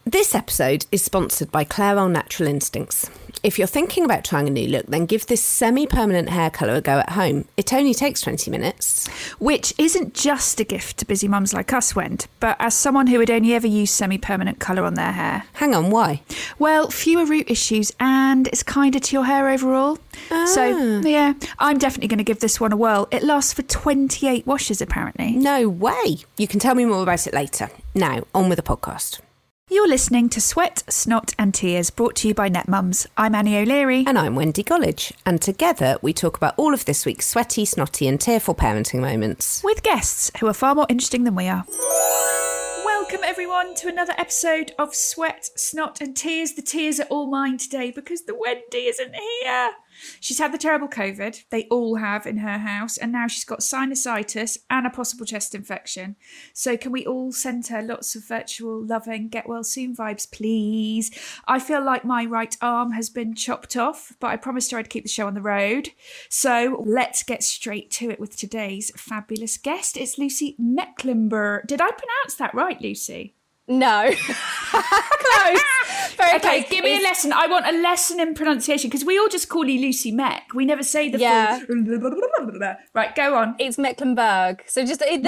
This episode is sponsored by Clairol Natural Instincts. If you're thinking about trying a new look, then give this semi-permanent hair colour a go at home. It only takes 20 minutes. Which isn't just a gift to busy mums like us, Wend, but as someone who would only ever use semi-permanent colour on their hair. Hang on, why? Well, fewer root issues and it's kinder to your hair overall. So, yeah, I'm definitely going to give this one a whirl. It lasts for 28 washes, apparently. No way. You can tell me more about it later. Now, on with the podcast. You're listening to Sweat, Snot and Tears, brought to you by NetMums. I'm Annie O'Leary. And I'm Wendy Gollidge. And together we talk about all of this week's sweaty, snotty and tearful parenting moments. With guests who are far more interesting than we are. Welcome everyone to another episode of Sweat, Snot and Tears. The tears are all mine today because the Wendy isn't here. She's had the terrible COVID, they all have in her house, and now she's got sinusitis and a possible chest infection. So can we all send her lots of virtual loving get well soon vibes, please? I feel like my right arm has been chopped off, but I promised her I'd keep the show on the road. So let's get straight to it with today's fabulous guest. It's Lucy Mecklenburgh. Did I pronounce that right, Lucy? No. Close. Very Okay, close. give me a lesson. I want a lesson in pronunciation because we all just call you Lucy Meck. We never say the full... Right, go on. It's Mecklenburg. So just the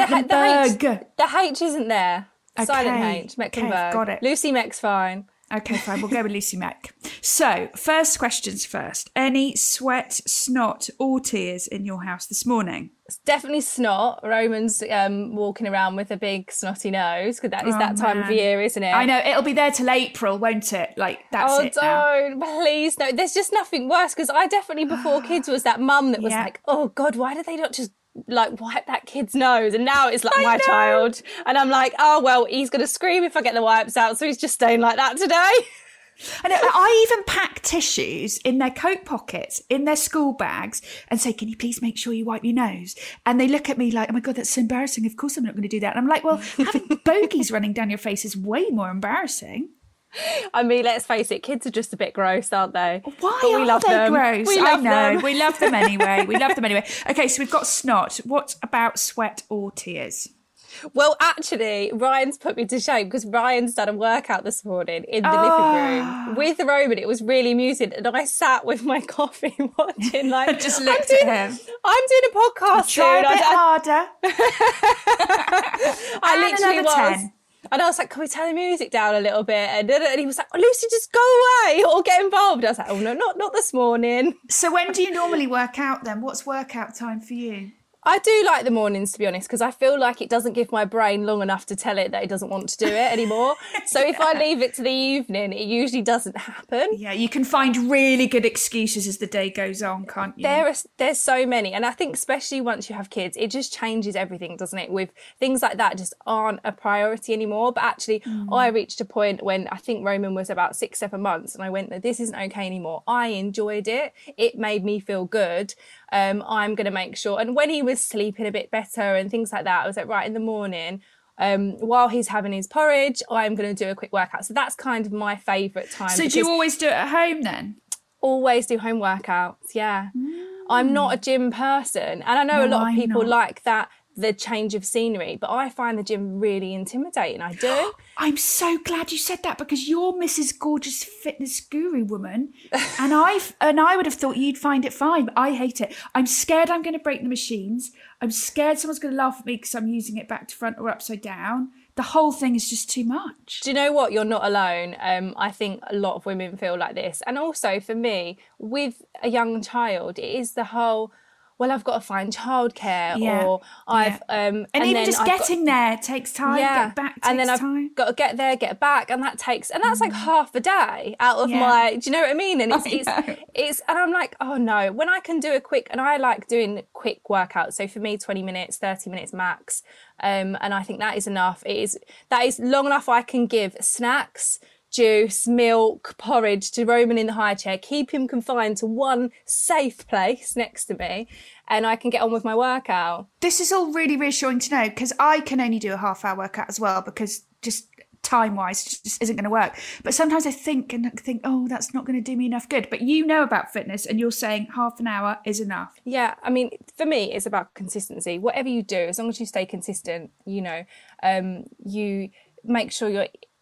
H isn't there. Okay. Silent H. Mecklenburg. Okay, got it. Lucy Meck's fine. Okay, fine. We'll go with Lucy Meck. So, first questions first. Any sweat, snot or tears in your house this morning? It's definitely snot. Roman's walking around with a big snotty nose because that is that time of year, isn't it? I know. It'll be there till April, won't it? Like, that's it now. Don't. Please, no. There's just nothing worse because I definitely, before kids, was that mum that was like, oh, God, why did they not just like wipe that kid's nose? And now it's like my child. And I'm like, oh, well, he's going to scream if I get the wipes out. So he's just staying like that today. And I even pack tissues in their coat pockets, in their school bags, and say, can you please make sure you wipe your nose? And they look at me like, oh my God, that's so embarrassing. Of course I'm not going to do that. And I'm like, well, having bogies running down your face is way more embarrassing. I mean, let's face it, kids are just a bit gross, aren't they? Why but we are love they them. gross? We love them. We love them anyway. We love them anyway. Okay, so we've got snot. What about sweat or tears? Well, actually, Ryan's put me to shame because Ryan's done a workout this morning in the living room with Roman. It was really amusing. And I sat with my coffee watching, like... Just looked at him. I'm doing a podcast Try soon. a bit harder. I literally was. 10. And I was like, can we turn the music down a little bit? And he was like, oh, Lucy, just go away or get involved. I was like, oh, no, not this morning. So when do you normally work out then? What's workout time for you? I do like the mornings, to be honest, because I feel like it doesn't give my brain long enough to tell it that it doesn't want to do it anymore. So if I leave it to the evening, it usually doesn't happen. Yeah, you can find really good excuses as the day goes on, can't you? There's so many. And I think especially once you have kids, it just changes everything, doesn't it? With things like that just aren't a priority anymore. But actually, I reached a point when I think Roman was about 6-7 months and I went, this isn't okay anymore. I enjoyed it. It made me feel good. I'm going to make sure. And when he was sleeping a bit better and things like that, I was like, right, in the morning, while he's having his porridge, I'm going to do a quick workout. So that's kind of my favourite time. So do you always do it at home then? Always do home workouts, yeah. I'm not a gym person. And I know a lot of people like that, the change of scenery, but I find the gym really intimidating. I do. I'm so glad you said that because you're Mrs. Gorgeous Fitness Guru woman, and I would have thought you'd find it fine, but I hate it. I'm scared I'm going to break the machines. I'm scared someone's going to laugh at me because I'm using it back to front or upside down. The whole thing is just too much. Do you know what? You're not alone. I think a lot of women feel like this. And also for me, with a young child, it is the whole... well, I've got to find childcare or I've... and even just getting there takes time, get back takes and then time. I've got to get there, get back, and that takes... and that's like half a day out of my... do you know what I mean? And it's and I'm like, oh no, when I can do a quick... and I like doing quick workouts. So for me, 20 minutes, 30 minutes max. And I think that is enough. That is long enough I can give snacks, juice, milk, porridge to Roman in the high chair, keep him confined to one safe place next to me, and I can get on with my workout. This is all really reassuring to know because I can only do a half-hour workout as well because just time-wise it just isn't going to work. But sometimes I think, oh, that's not going to do me enough good. But you know about fitness and you're saying half an hour is enough. Yeah, I mean, for me, it's about consistency. Whatever you do, as long as you stay consistent, you make sure you're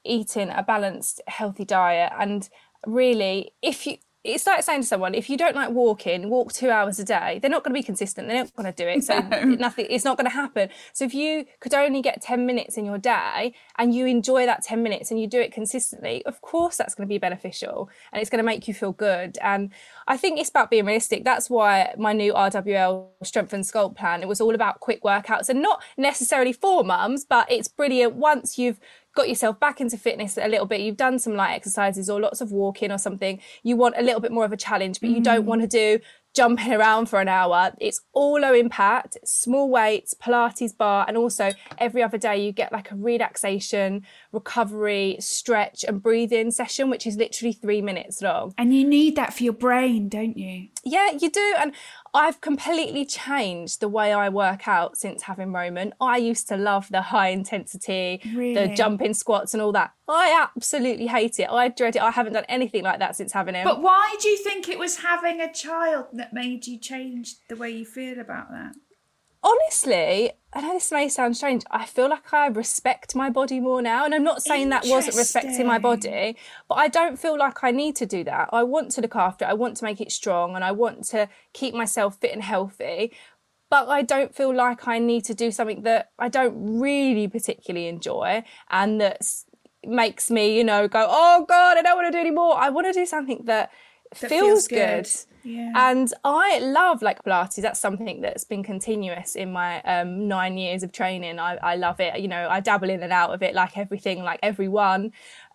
eating a balanced, healthy diet. And really, it's like saying to someone, if you don't like walking, walk 2 hours a day. They're not going to be consistent. They're not going to do it. So it's not going to happen. So if you could only get 10 minutes in your day and you enjoy that 10 minutes and you do it consistently, of course that's going to be beneficial and it's going to make you feel good. And I think it's about being realistic. That's why my new RWL Strength and Sculpt plan, it was all about quick workouts, and not necessarily for mums, but it's brilliant once you've got yourself back into fitness a little bit, you've done some light exercises or lots of walking or something, you want a little bit more of a challenge, but you don't want to do jumping around for an hour. It's all low impact, small weights, Pilates bar, and also every other day you get like a relaxation, recovery, stretch and breathing session, which is literally 3 minutes long. And you need that for your brain, don't you? Yeah, you do. And I've completely changed the way I work out since having Roman. I used to love the high intensity, the jumping squats and all that. I absolutely hate it. I dread it. I haven't done anything like that since having him. But why do you think it was having a child that made you change the way you feel about that? Honestly, I know this may sound strange, I feel like I respect my body more now. And I'm not saying that wasn't respecting my body, but I don't feel like I need to do that. I want to look after it. I want to make it strong and I want to keep myself fit and healthy. But I don't feel like I need to do something that I don't really particularly enjoy and that makes me, you know, go, oh God, I don't want to do any more. I want to do something that feels good. Yeah. And I love like Pilates. That's something that's been continuous in my 9 years of training. I love it. You know, I dabble in and out of it like everything, like everyone.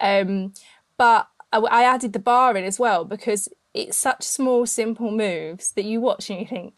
But I added the bar in as well because it's such small, simple moves that you watch and you think,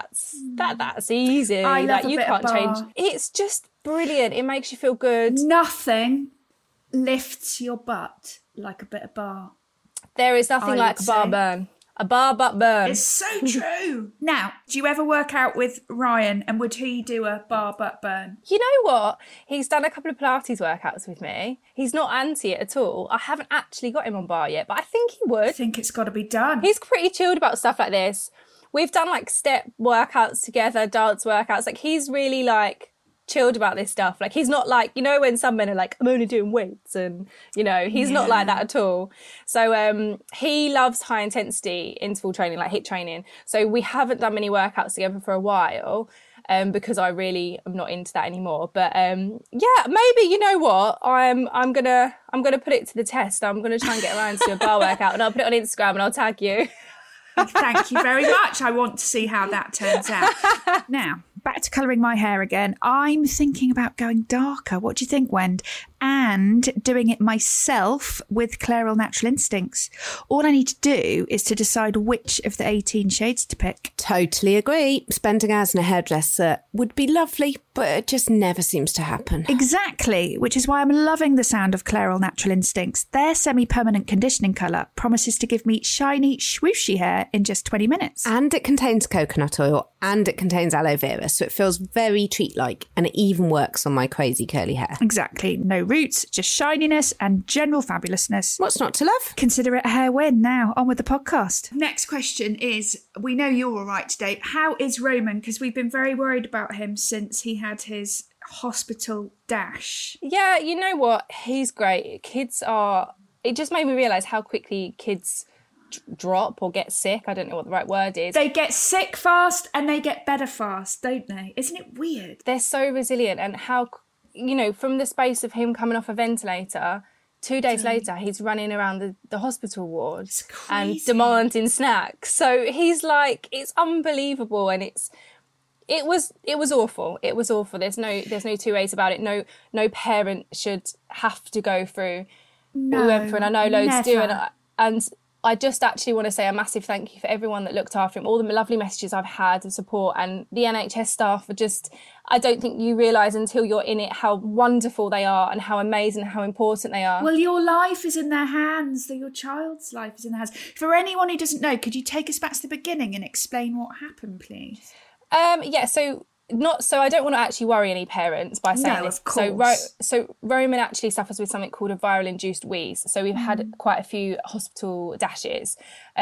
that's easy. I love like, you bit can't of change. bar. It's just brilliant. It makes you feel good. Nothing lifts your butt like a bit of bar. There is nothing like a bar burn. A bar butt burn. It's so true. Now, do you ever work out with Ryan and would he do a bar butt burn? You know what? He's done a couple of Pilates workouts with me. He's not anti it at all. I haven't actually got him on bar yet, but I think he would. I think it's got to be done. He's pretty chilled about stuff like this. We've done like step workouts together, dance workouts. Like he's really like chilled about this stuff. Like he's not like, you know, when some men are like, I'm only doing weights, and you know, he's not like that at all. So he loves high intensity interval training, like HIIT training. So we haven't done many workouts together for a while because I really am not into that anymore. But yeah, maybe, you know what, I'm gonna put it to the test. I'm gonna try and get around to a bar workout and I'll put it on Instagram and I'll tag you. Thank you very much. I want to see how that turns out. Now, back to colouring my hair again. I'm thinking about going darker. What do you think, Wend? And doing it myself with Clairol Natural Instincts. All I need to do is to decide which of the 18 shades to pick. Totally agree. Spending hours in a hairdresser would be lovely, but it just never seems to happen. Exactly, which is why I'm loving the sound of Clairol Natural Instincts. Their semi-permanent conditioning colour promises to give me shiny, swooshy hair in just 20 minutes. And it contains coconut oil and it contains aloe vera, so it feels very treat-like, and it even works on my crazy curly hair. Exactly. No roots, just shininess and general fabulousness. What's not to love? Consider it a hair win. Now, on with the podcast. Next question is, we know you're all right today. How is Roman? Because we've been very worried about him since he had his hospital dash. Yeah, you know what? He's great. It just made me realise how quickly kids drop or get sick. I don't know what the right word is. They get sick fast and they get better fast, don't they? Isn't it weird? They're so resilient, and how, you know, from the space of him coming off a ventilator, 2 days later he's running around the hospital ward and demanding snacks. So he's like, it's unbelievable, and it was awful. It was awful. There's no two ways about it. No parent should have to go through what we went through, and I know loads do, and I just actually want to say a massive thank you for everyone that looked after him, all the lovely messages I've had of support, and the NHS staff are just, I don't think you realise until you're in it how wonderful they are and how amazing, how important they are. Well, your life is in their hands. Your child's life is in their hands. For anyone who doesn't know, could you take us back to the beginning and explain what happened, please? Yeah, so I don't want to actually worry any parents by saying this. Of course. So Roman actually suffers with something called a viral induced wheeze. So we've had quite a few hospital dashes,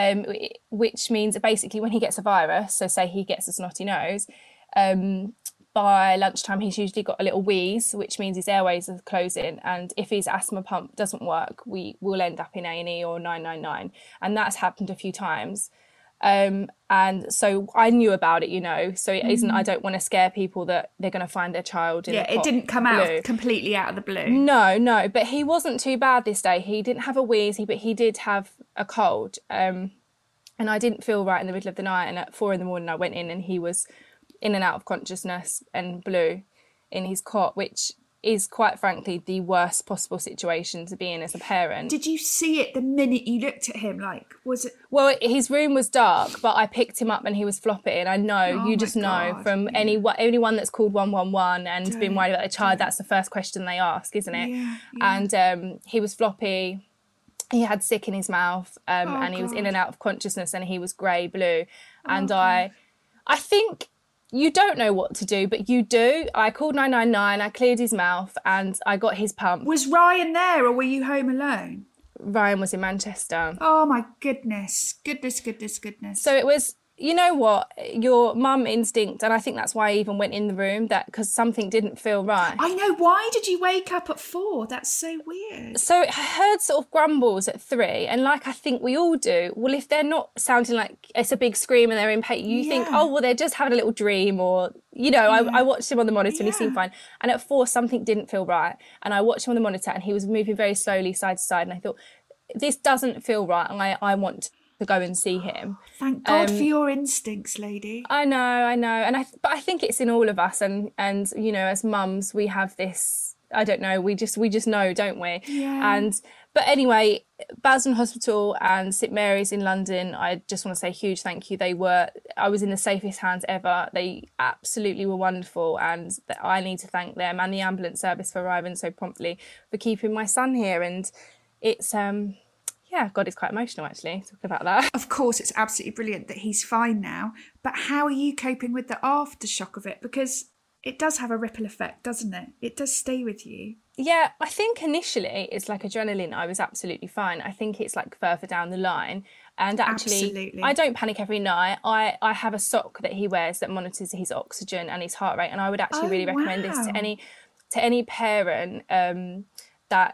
which means basically when he gets a virus, so say he gets a snotty nose, by lunchtime, he's usually got a little wheeze, which means his airways are closing. And if his asthma pump doesn't work, we will end up in A&E or 999. And that's happened a few times. And so I knew about it, you know, so it isn't, I don't want to scare people that they're going to find their child in a it didn't come out completely out of the blue. No, but he wasn't too bad this day. He didn't have a wheeze, but he did have a cold. And I didn't feel right in the middle of the night. And at 4 a.m, I went in and he was in and out of consciousness and blue in his cot, which is quite frankly the worst possible situation to be in as a parent. Did you see it the minute you looked at him? Like, was it? Well, his room was dark, but I picked him up and he was floppy. And I know, you just know from anyone that's called 111 and been worried about a child, that's the first question they ask, isn't it? Yeah. And he was floppy. He had sick in his mouth, and he was in and out of consciousness, and he was grey blue. And I think you don't know what to do, but you do. I called 999, I cleared his mouth, and I got his pump. Was Ryan there, or were you home alone? Ryan was in Manchester. Oh my goodness. So it was, you know what, your mum instinct, and I think that's why I even went in the room, that because something didn't feel right. I know. Why did you wake up at 4? That's so weird. So I heard sort of grumbles at 3, and like I think we all do, well, if they're not sounding like it's a big scream and they're in pain, you think, oh, well, they're just having a little dream, or, you know, I watched him on the monitor and he seemed fine. And at 4, something didn't feel right. And I watched him on the monitor and he was moving very slowly side to side. And I thought, this doesn't feel right. And I want to go and see him. Thank God for your instincts, lady. I know. And but I think it's in all of us. And you know, as mums, we have this, I don't know, we just know, don't we? Yeah. But anyway, Basildon Hospital and St Mary's in London, I just want to say a huge thank you. I was in the safest hands ever. They absolutely were wonderful, and I need to thank them and the ambulance service for arriving so promptly, for keeping my son here. And it's God, it's quite emotional actually talking about that. Of course, it's absolutely brilliant that he's fine now, but how are you coping with the aftershock of it? Because it does have a ripple effect, doesn't it? It does stay with you. Yeah, I think initially it's like adrenaline. I was absolutely fine. I think it's like further down the line. And actually, absolutely. I don't panic every night. I have a sock that he wears that monitors his oxygen and his heart rate. And I would actually really recommend this to any parent that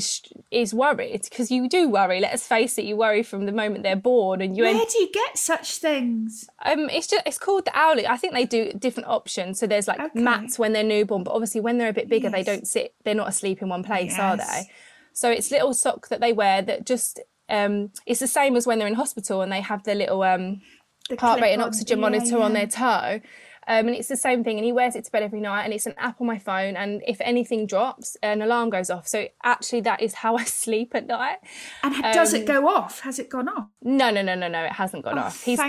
is worried, because you do worry. Let's face it, you worry from the moment they're born. And where do you get such things? It's called the Owlet. I think they do different options. So there's like mats when they're newborn, but obviously when they're a bit bigger, they don't sit. They're not asleep in one place, are they? So it's little sock that they wear that just it's the same as when they're in hospital and they have their little heart rate and oxygen monitor on their toe. And it's the same thing, and he wears it to bed every night, and it's an app on my phone, and if anything drops, an alarm goes off. So actually that is how I sleep at night. And does it go off? Has it gone off? No, it hasn't gone off. He's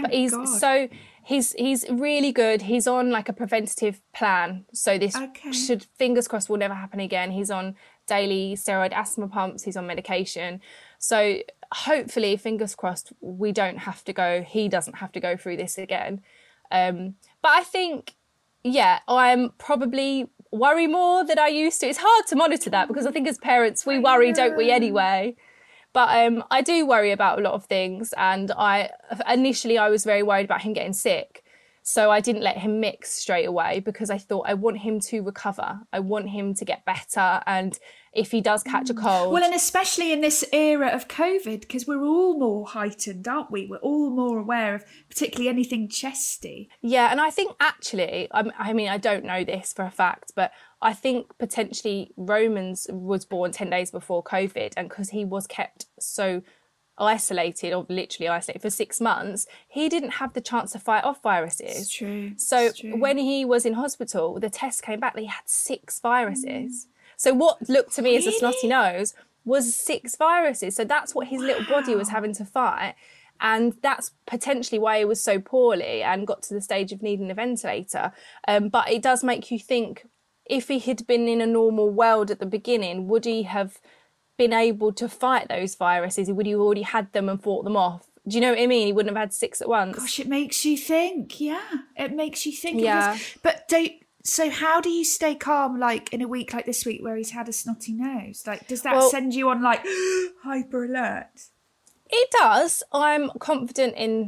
really good. He's on like a preventative plan. So this should, fingers crossed, will never happen again. He's on daily steroid asthma pumps, he's on medication. So hopefully, fingers crossed, he doesn't have to go through this again. But I think, I'm probably worry more than I used to. It's hard to monitor that because I think as parents, we worry, don't we, anyway? But I do worry about a lot of things. And initially I was very worried about him getting sick. So I didn't let him mix straight away because I thought I want him to recover. I want him to get better. And if he does catch a cold... Well, and especially in this era of COVID, because we're all more heightened, aren't we? We're all more aware of particularly anything chesty. Yeah, and I think actually, I mean, I don't know this for a fact, but I think potentially Romans was born 10 days before COVID, and because he was kept so isolated, or literally isolated for 6 months, he didn't have the chance to fight off viruses. It's true. So when he was in hospital, the test came back that he had 6 viruses. So what looked to me as a snotty nose was 6 viruses. So that's what his little body was having to fight. And that's potentially why he was so poorly and got to the stage of needing a ventilator. But it does make you think, if he had been in a normal world at the beginning, would he have been able to fight those viruses? Would he have already had them and fought them off? Do you know what I mean? He wouldn't have had 6 at once. Gosh, it makes you think. Yeah, it makes you think. Yeah. But so how do you stay calm, like in a week like this week where he's had a snotty nose? Like, does that send you on like hyper alert? It does. I'm confident in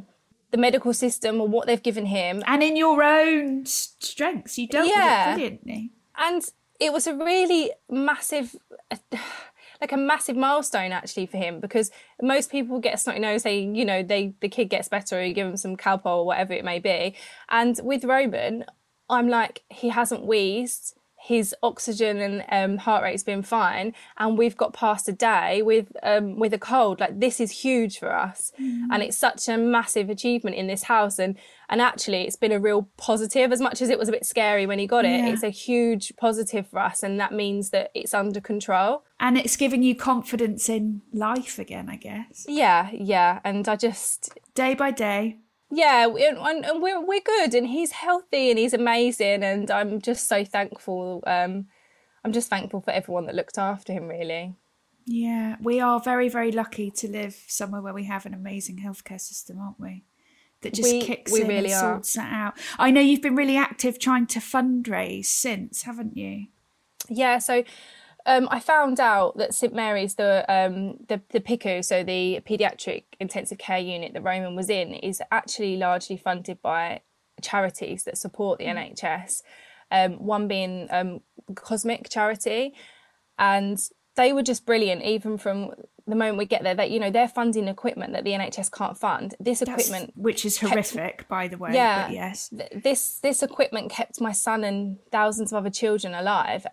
the medical system and what they've given him. And in your own strengths, you dealt with it brilliantly. And it was a really massive, like a massive milestone actually for him, because most people get a snotty nose, the kid gets better, or you give him some Calpol or whatever it may be. And with Roman, I'm like, he hasn't wheezed, his oxygen and heart rate's been fine, and we've got past a day with a cold. Like, this is huge for us, and it's such a massive achievement in this house. And actually, it's been a real positive. As much as it was a bit scary when he got it, it's a huge positive for us, and that means that it's under control. And it's giving you confidence in life again, I guess. Yeah, and I just day by day. Yeah, and we're good, and he's healthy and he's amazing, and I'm just so thankful. I'm just thankful for everyone that looked after him, really. Yeah, we are very, very lucky to live somewhere where we have an amazing healthcare system, aren't we? That just kicks in and sorts that out. I know you've been really active trying to fundraise since, haven't you? Yeah, so I found out that St Mary's, the PICU, so the paediatric intensive care unit that Roman was in, is actually largely funded by charities that support the NHS. One being Cosmic Charity, and they were just brilliant. Even from the moment we get there, that they're funding equipment that the NHS can't fund. Which is horrific, by the way. Yeah, but yes. This equipment kept my son and thousands of other children alive,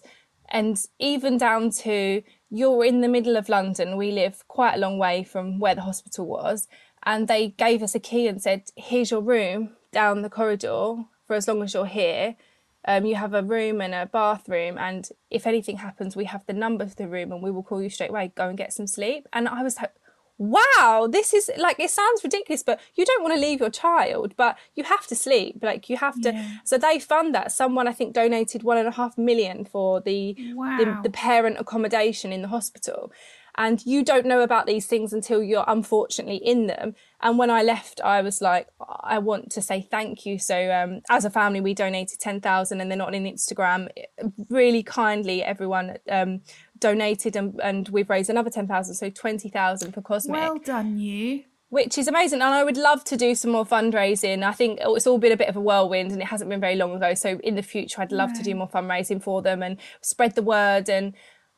and even down to, you're in the middle of London. We live quite a long way from where the hospital was. And they gave us a key and said, here's your room down the corridor for as long as you're here. You have a room and a bathroom. And if anything happens, we have the number for the room and we will call you straight away. Go and get some sleep. And I was like, wow, this is like, it sounds ridiculous, but you don't want to leave your child, but you have to sleep. Like, you have to. Yeah. So they fund that. Someone, I think, donated $1.5 million for the parent accommodation in the hospital. And you don't know about these things until you're unfortunately in them. And when I left, I was like, I want to say thank you. So as a family, we donated 10,000, and then on Instagram, really kindly, everyone donated, and we've raised another 10,000, so 20,000 for Cosmic. Well done, you. Which is amazing. And I would love to do some more fundraising. I think it's all been a bit of a whirlwind, and it hasn't been very long ago. So in the future, I'd love to do more fundraising for them and spread the word. And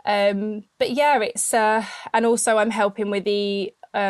but yeah, it's and also I'm helping with the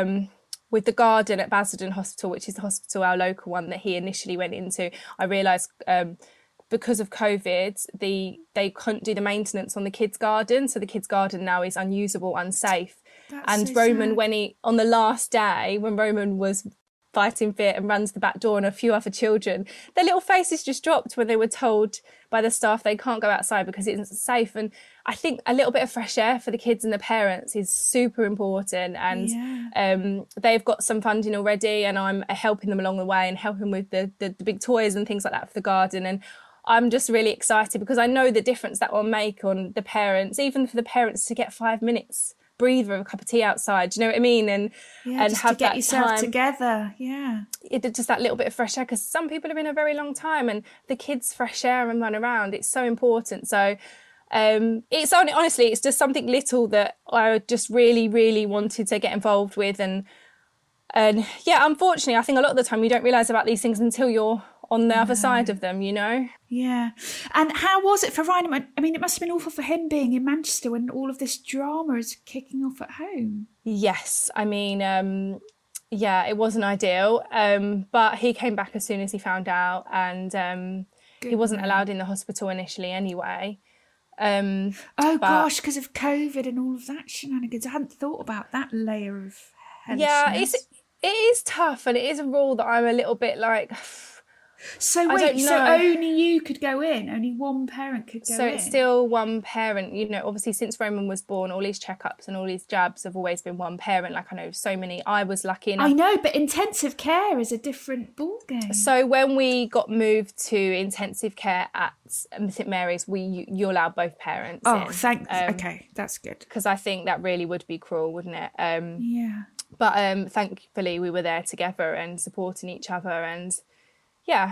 garden at Basildon Hospital, which is the hospital, our local one, that he initially went into. I realised because of COVID, they couldn't do the maintenance on the kids' garden, so the kids' garden now is unusable, unsafe. That's so Roman, sad. On the last day, when Roman was fighting fit and runs the back door, and a few other children, their little faces just dropped when they were told by the staff they can't go outside because it isn't safe. And I think a little bit of fresh air for the kids and the parents is super important. And they've got some funding already, and I'm helping them along the way and helping with the big toys and things like that for the garden. And I'm just really excited because I know the difference that will make on the parents, even for the parents to get 5 minutes breathe with a cup of tea outside, do you know what I mean? And just have to get that yourself time together. Yeah, just that little bit of fresh air, because some people have been a very long time, and the kids fresh air and run around, it's so important. So it's honestly, it's just something little that I just really, really wanted to get involved with. And yeah, unfortunately, I think a lot of the time you don't realise about these things until you're on the other side of them, Yeah. And how was it for Ryan? I mean, it must have been awful for him being in Manchester when all of this drama is kicking off at home. Yes. I mean, it wasn't ideal. But he came back as soon as he found out, and he wasn't allowed in the hospital initially anyway. Gosh, because of COVID and all of that shenanigans. I hadn't thought about that layer of hellishness. Yeah, it is tough, and it is a rule that I'm a little bit like... So wait, so only you could go in? Only one parent could go in? So it's still one parent. Obviously since Roman was born, all his checkups and all his jabs have always been one parent. Like, I know so many. I was lucky enough. I know, but intensive care is a different ballgame. So when we got moved to intensive care at St Mary's, you allow both parents in. Okay, that's good. Because I think that really would be cruel, wouldn't it? Yeah. But thankfully we were there together and supporting each other, and yeah.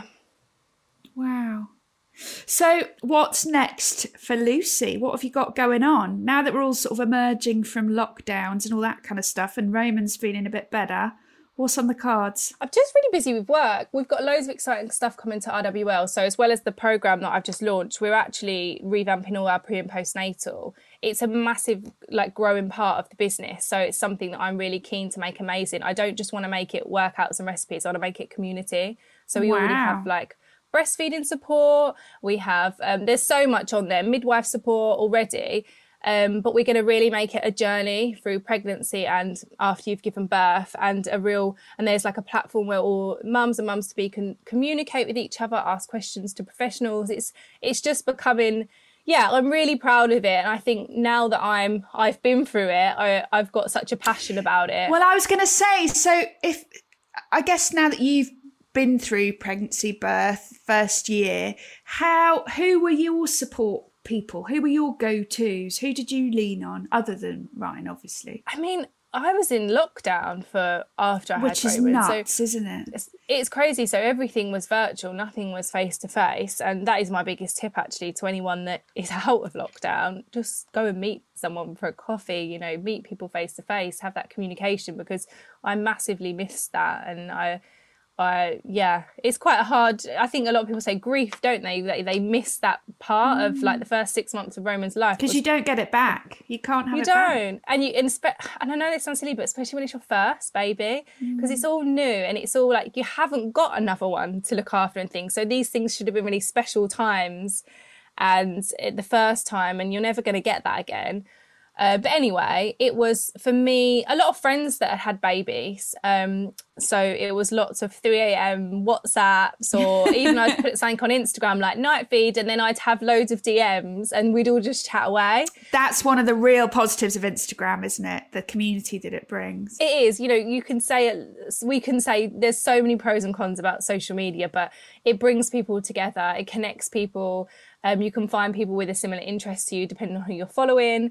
Wow. So what's next for Lucy? What have you got going on? Now that we're all sort of emerging from lockdowns and all that kind of stuff, and Roman's feeling a bit better, What's on the cards? I'm just really busy with work. We've got loads of exciting stuff coming to RWL. So as well as the programme that I've just launched, we're actually revamping all our pre and postnatal. It's a massive, like, growing part of the business. So it's something that I'm really keen to make amazing. I don't just want to make it workouts and recipes. I want to make it community. So we already have, like, breastfeeding support. We have, there's so much on there, midwife support already. But we're going to really make it a journey through pregnancy and after you've given birth, and there's like a platform where all mums and mums-to-be can communicate with each other, ask questions to professionals. It's just becoming, I'm really proud of it. And I think now that I've been through it, I've got such a passion about it. Well, I was going to say, so I guess now that you've been through pregnancy, birth, first year, who were your support people? Who were your go-tos? Who did you lean on other than Ryan, obviously? I mean, I was in lockdown for after I had Which is Roman, nuts, isn't it? It's crazy. So everything was virtual, nothing was face-to-face. And that is my biggest tip, actually, to anyone that is out of lockdown. Just go and meet someone for a coffee, meet people face-to-face, have that communication, because I massively missed that. And it's quite hard. I think a lot of people say grief, don't they? They miss that part of, like, the first 6 months of Roman's life. Because you don't get it back. You can't have it back. You don't. And I know this sounds silly, but especially when it's your first baby, because it's all new and it's all like you haven't got another one to look after and things. So these things should have been really special times and the first time, and you're never going to get that again. But anyway, it was, for me, a lot of friends that had babies. So it was lots of 3 a.m. WhatsApps, or even I'd put something on Instagram like night feed, and then I'd have loads of DMs and we'd all just chat away. That's one of the real positives of Instagram, isn't it? The community that it brings. It is. We can say there's so many pros and cons about social media, but it brings people together. It connects people. You can find people with a similar interest to you depending on who you're following.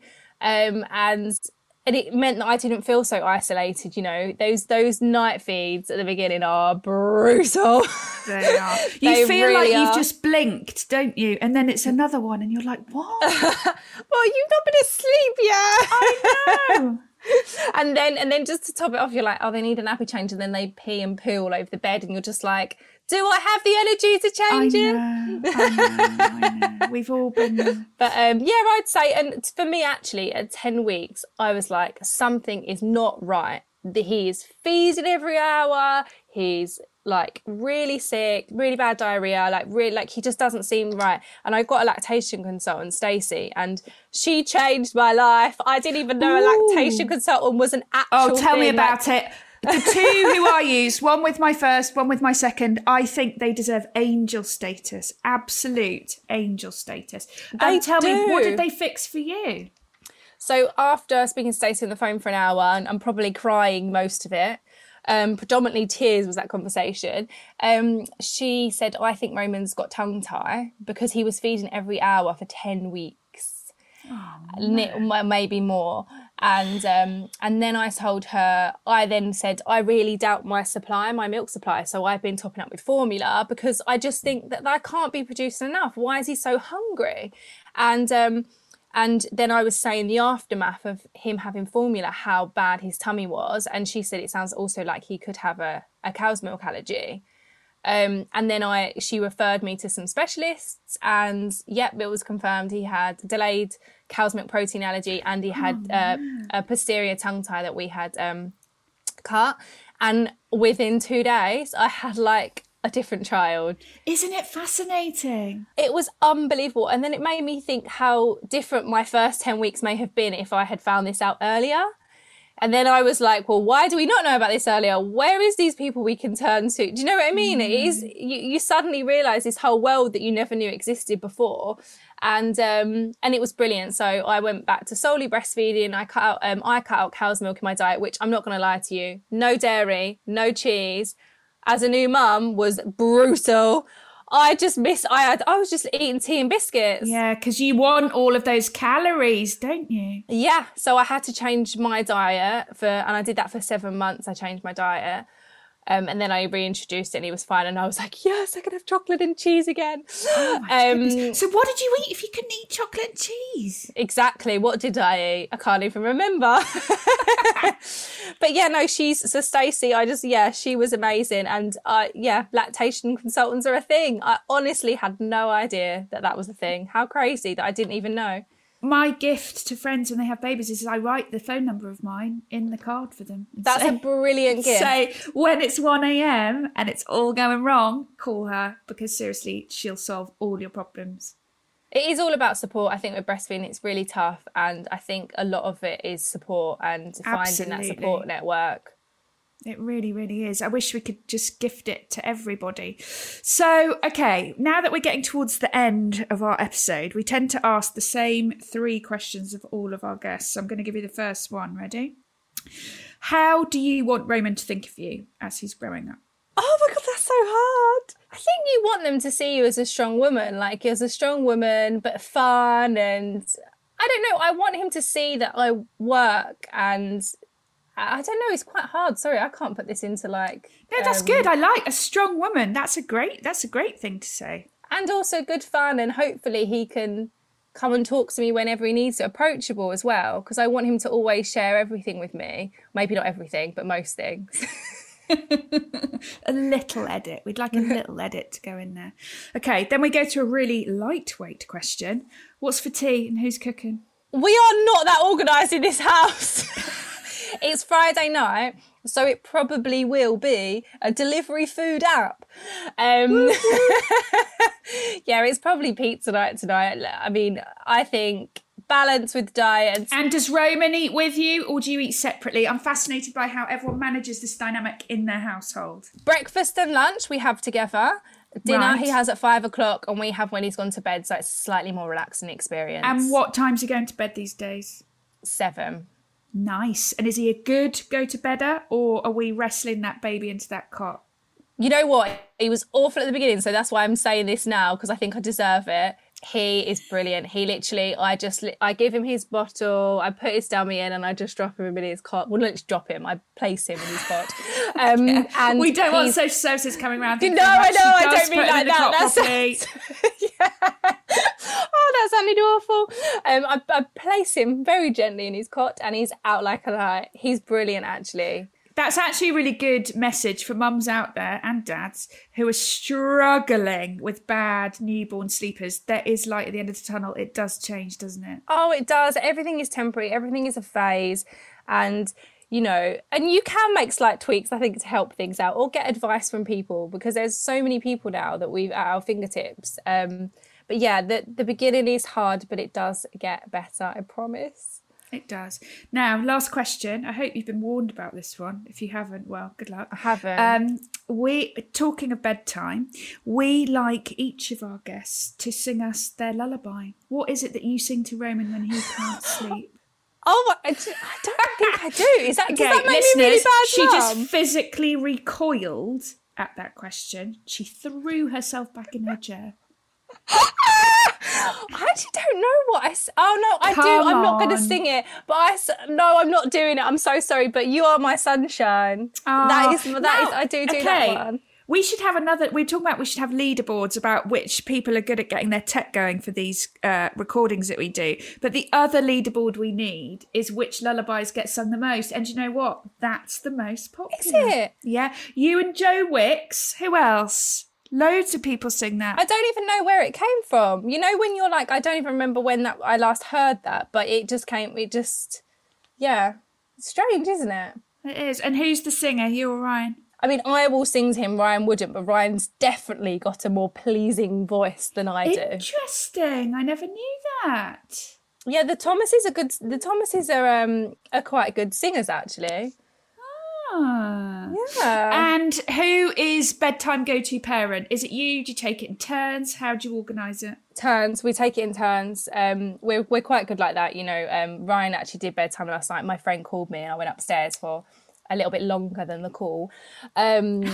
And it meant that I didn't feel so isolated. Those night feeds at the beginning are brutal. They are. You feel really like you've just blinked, don't you? And then it's another one and you're like, what? Well, you've not been asleep yet. I know. And then just to top it off, you're like, oh, they need a nappy change, and then they pee and poo all over the bed, and you're just like, do I have the energy to change it? I know. We've all been there. But I'd say, and for me actually, at 10 weeks, I was like, something is not right. He is feeding every hour. He's like really sick, really bad diarrhea, like he just doesn't seem right. And I got a lactation consultant, Stacey, and she changed my life. I didn't even know a lactation consultant was an actual tell me thing. about it. The two who I used, one with my first, one with my second, I think they deserve angel status, absolute angel status. Tell me, what did they fix for you? So after speaking to Stacey on the phone for an hour, and I'm probably crying most of it, predominantly tears was that conversation, she said, I think Roman's got tongue tie because he was feeding every hour for 10 weeks. Maybe more. And then I told her, I then said, I really doubt my milk supply. So I've been topping up with formula because I just think that I can't be producing enough. Why is he so hungry? And then I was saying the aftermath of him having formula, how bad his tummy was. And she said it sounds also like he could have a cow's milk allergy. And then she referred me to some specialists, and it was confirmed he had delayed cow's milk protein allergy, and he had a posterior tongue tie that we had cut. And within 2 days, I had like a different child. Isn't it fascinating? It was unbelievable. And then it made me think how different my first 10 weeks may have been if I had found this out earlier. And then I was like, well, why do we not know about this earlier? Where is these people we can turn to? Do you know what I mean? It is, you suddenly realise this whole world that you never knew existed before. And it was brilliant. So I went back to solely breastfeeding. I cut out cow's milk in my diet, which I'm not going to lie to you, no dairy, no cheese. As a new mum was brutal. I was just eating tea and biscuits. Yeah, because you want all of those calories, don't you? Yeah, so I had to change my diet and I did that for 7 months. I changed my diet. And then I reintroduced it and he was fine. And I was like, yes, I can have chocolate and cheese again. Oh my goodness. So what did you eat if you couldn't eat chocolate and cheese? Exactly. What did I eat? I can't even remember. But yeah, no, so Stacey, she was amazing. And lactation consultants are a thing. I honestly had no idea that was a thing. How crazy that I didn't even know. My gift to friends when they have babies is I write the phone number of mine in the card for them. That's a brilliant gift. Say, when it's 1 a.m. and it's all going wrong, call her, because seriously, she'll solve all your problems. It is all about support. I think with breastfeeding, it's really tough. And I think a lot of it is support and finding that support network. It really, really is. I wish we could just gift it to everybody. So, okay, now that we're getting towards the end of our episode, we tend to ask the same 3 questions of all of our guests. I'm going to give you the first one. Ready? How do you want Roman to think of you as he's growing up? Oh my God, that's so hard. I think you want them to see you as a strong woman, like as a strong woman, but fun. And I don't know, I want him to see that I work, and I don't know, it's quite hard. Sorry, I can't put this into like... No, that's good. I like a strong woman. That's a great thing to say. And also good fun, and hopefully he can come and talk to me whenever he needs to, approachable as well, because I want him to always share everything with me. Maybe not everything, but most things. A little edit. We'd like a little edit to go in there. Okay, then we go to a really lightweight question. What's for tea and who's cooking? We are not that organised in this house. It's Friday night, so it probably will be a delivery food app. Yeah, it's probably pizza night tonight. I mean, I think balance with diet. And does Roman eat with you, or do you eat separately? I'm fascinated by how everyone manages this dynamic in their household. Breakfast and lunch we have together. Dinner he has at 5 o'clock, and we have when he's gone to bed, so it's a slightly more relaxing experience. And what time's he going to bed these days? 7. Nice. And is he a good go-to-bedder, or are we wrestling that baby into that cot? You know what? He was awful at the beginning, so that's why I'm saying this now, because I think I deserve it. He is brilliant. He literally, I give him his bottle, I put his dummy in, and I just drop him in his cot. Well, not just drop him, I place him in his cot. And we don't want social services coming around. No, I know, I don't mean like that. Yeah. Oh, that sounded awful. I place him very gently in his cot, and he's out like a light. He's brilliant, actually. That's actually a really good message for mums out there and dads who are struggling with bad newborn sleepers. There is light at the end of the tunnel. It does change, doesn't it? Oh, it does. Everything is temporary. Everything is a phase. And, you know, and you can make slight tweaks, I think, to help things out, or get advice from people, because there's so many people now that we've at our fingertips. But yeah, the beginning is hard, but it does get better, I promise. It does. Now, last question. I hope you've been warned about this one. If you haven't, well, good luck. I haven't. We talking of bedtime, we like each of our guests to sing us their lullaby. What is it that you sing to Roman when he can't sleep? Oh, I don't think I do. Does that make me really bad? She just physically recoiled at that question. She threw herself back in her chair. I actually don't know what I... Oh, no, I do. I'm not going to sing it. But no, I'm not doing it. I'm so sorry. But You Are My Sunshine. That is I do that one. We should have another... We should have leaderboards about which people are good at getting their tech going for these recordings that we do. But the other leaderboard we need is which lullabies get sung the most. And you know what? That's the most popular. Is it? Yeah. You and Joe Wicks. Who else? Loads of people sing that. I don't even know where it came from. You know, when you're like, I don't even remember when I last heard that, but yeah. It's strange, isn't it? It is. And who's the singer, you or Ryan? I mean, I will sing to him, Ryan wouldn't, but Ryan's definitely got a more pleasing voice than I do. Interesting. I never knew that. Yeah, the Thomases are quite good singers, actually. Yeah. And who is bedtime go-to parent? Is it you? Do you take it in turns? How do you organise it? Turns. We take it in turns. We're quite good like that, you know. Ryan actually did bedtime last night. My friend called me and I went upstairs for a little bit longer than the call. I'll do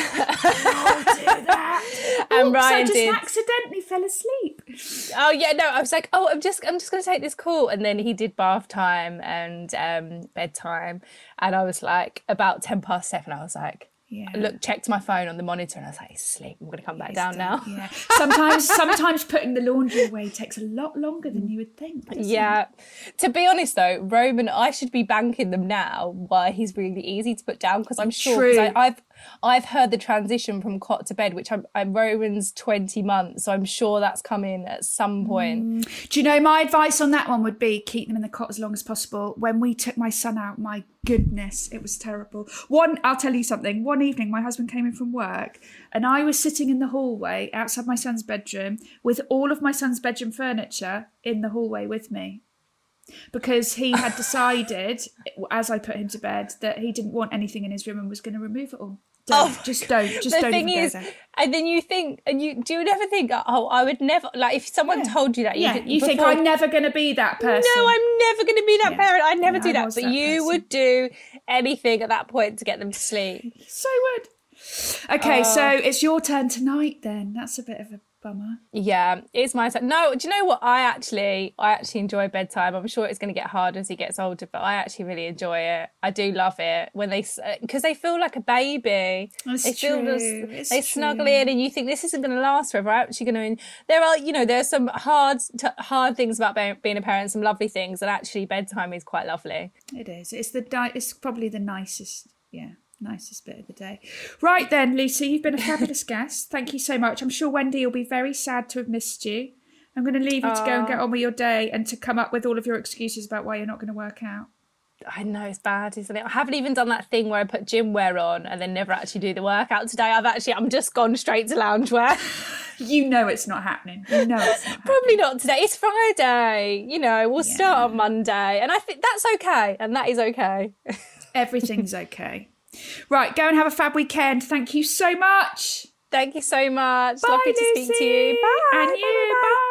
that. And Ryan just accidentally fell asleep. Oh yeah, no, I was like, I'm just going to take this call, and then he did bath time and bedtime, and I was like, about 7:10, I was like, checked my phone on the monitor and I was like, he's asleep. I'm going to come back down now. Yeah. Sometimes putting the laundry away takes a lot longer than you would think. Yeah. To be honest though, Roman, I should be banking them now while he's really easy to put down, because I'm sure I've heard the transition from cot to bed, which I'm Roman's 20 months, so I'm sure that's coming at some point. Do you know, my advice on that one would be keep them in the cot as long as possible. When we took my son out, my goodness, it was terrible. I'll tell you something. One evening, my husband came in from work and I was sitting in the hallway outside my son's bedroom with all of my son's bedroom furniture in the hallway with me, because he had decided, as I put him to bed, that he didn't want anything in his room and was going to remove it all. Don't even go there. And then you think, do you never think, oh, I would never, like, if someone told you that, you think, I'm never going to be that person. No, I'm never going to be that parent. I'd never do that. But you would do anything at that point to get them to sleep. So would. Okay, so it's your turn tonight then. That's a bit of a bummer. Yeah, it's my turn. No, do you know what? I actually enjoy bedtime. I'm sure it's going to get harder as he gets older, but I actually really enjoy it. I do love it when because they feel like a baby. They snuggle in, and you think this isn't going to last forever. I'm actually going to. There's some hard things about being a parent, some lovely things, and actually bedtime is quite lovely. It is. It's probably the nicest. Yeah. Nicest bit of the day. Right then, Lucy, you've been a fabulous guest. Thank you so much. I'm sure Wendy will be very sad to have missed you. I'm going to leave you to go and get on with your day and to come up with all of your excuses about why you're not going to work out. I know, it's bad, isn't it? I haven't even done that thing where I put gym wear on and then never actually do the workout today. I'm just gone straight to loungewear. You know it's not happening. You know it's not happening. Probably not today. It's Friday. We'll start on Monday. And I think that's okay. And that is okay. Everything's okay. Right, go and have a fab weekend. Thank you so much. Thank you so much. Bye, Lovely to Lucy. speak to you. Bye. And you. Bye.